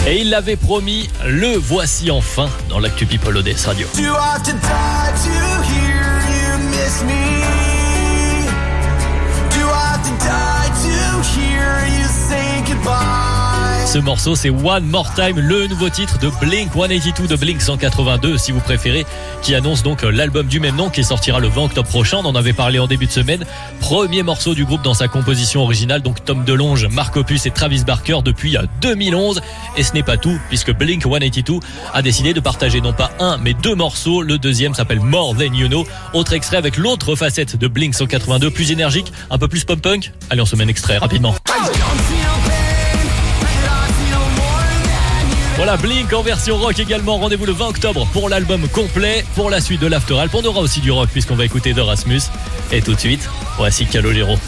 Et il l'avait promis, le voici enfin dans l'actu People ODS Radio. Ce morceau, c'est One More Time, le nouveau titre de Blink 182, de Blink 182 si vous préférez, qui annonce donc l'album du même nom qui sortira le 20 octobre prochain. On en avait parlé en début de semaine. Premier morceau du groupe dans sa composition originale, donc Tom DeLonge, Mark Hoppus et Travis Barker depuis 2011. Et ce n'est pas tout, puisque Blink 182 a décidé de partager non pas un, mais deux morceaux. Le deuxième s'appelle More Than You Know. Autre extrait avec l'autre facette de Blink 182, plus énergique, un peu plus pop-punk. Allez, on se met un extrait rapidement. Voilà, Blink en version rock également. Rendez-vous le 20 octobre pour l'album complet. Pour la suite de l'After Alp, on aura aussi du rock puisqu'on va écouter d'Erasmus. Et tout de suite, voici Calogero.